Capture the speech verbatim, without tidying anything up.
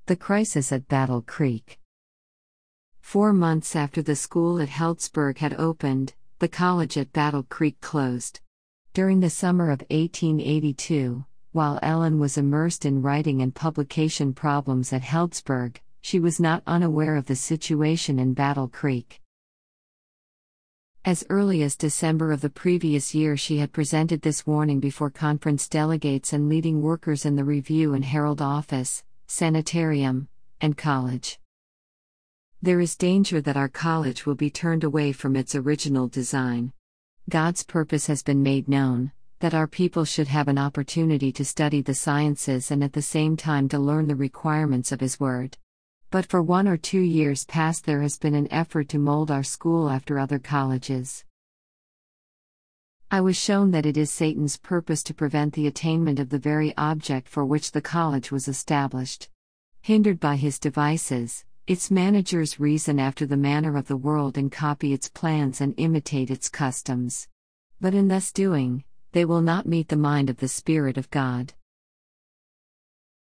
The crisis at Battle Creek. Four months after the school at Healdsburg had opened, the college at Battle Creek closed. During the summer of eighteen eighty-two, while Ellen was immersed in writing and publication problems at Healdsburg, she was not unaware of the situation in Battle Creek. As early as December of the previous year, she had presented this warning before conference delegates and leading workers in the Review and Herald office, sanitarium, and college. There is danger that our college will be turned away from its original design. God's purpose has been made known, that our people should have an opportunity to study the sciences and at the same time to learn the requirements of His Word. But for one or two years past there has been an effort to mold our school after other colleges. I was shown that it is Satan's purpose to prevent the attainment of the very object for which the college was established. Hindered by his devices, its managers reason after the manner of the world and copy its plans and imitate its customs. But in thus doing, they will not meet the mind of the Spirit of God.